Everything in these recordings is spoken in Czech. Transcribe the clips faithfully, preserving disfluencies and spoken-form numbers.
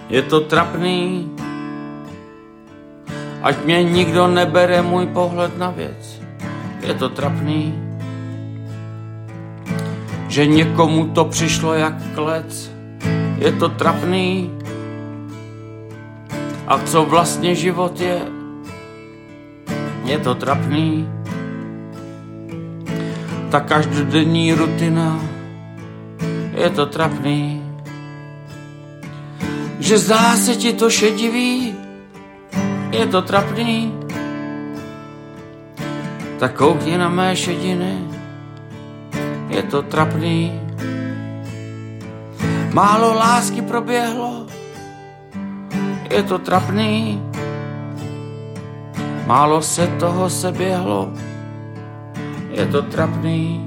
Je to trapný, ať mě nikdo nebere můj pohled na věc. Je to trapný, že někomu to přišlo jak klec. Je to trapný, a co vlastně život je? Je to trapný, ta každodenní rutina. Je to trapný, že zdá se ti to šedivý. Je to trapný, tak koukni na mé šediny. Je to trapný, málo lásky proběhlo. Je to trapný, málo se toho seběhlo. Je to trapný.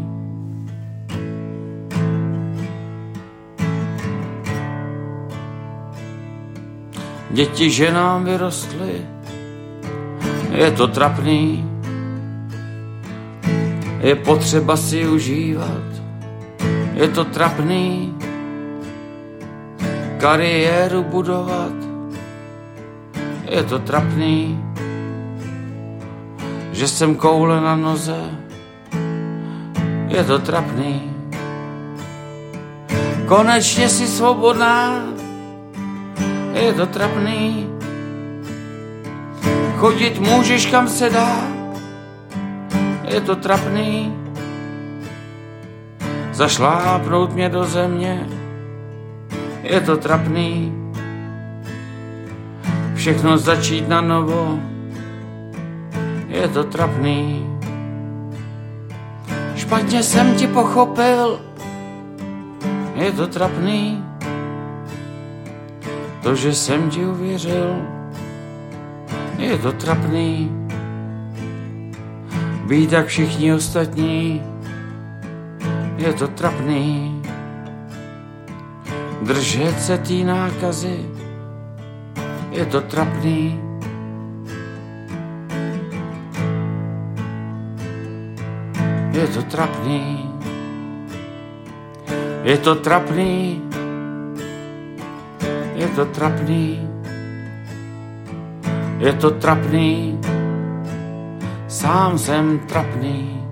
Děti ženám vyrostly. Je to trapný, je potřeba si užívat. Je to trapný, kariéru budovat. Je to trapný, že jsem koule na noze. Je to trapný, konečně si svobodná. Je to trapný, chodit můžeš kam se dá. Je to trapný, zašlápnout mě do země. Je to trapný, všechno začít na novo. Je to trapný, špatně jsem ti pochopil. Je to trapný, to, že jsem ti uvěřil. Je to trapný, být jak všichni ostatní. Je to trapný, držet se tý nákazy. Je to trapný, je to trapný, je to trapný, je to trapný, je to trapný, sám jsem trapný.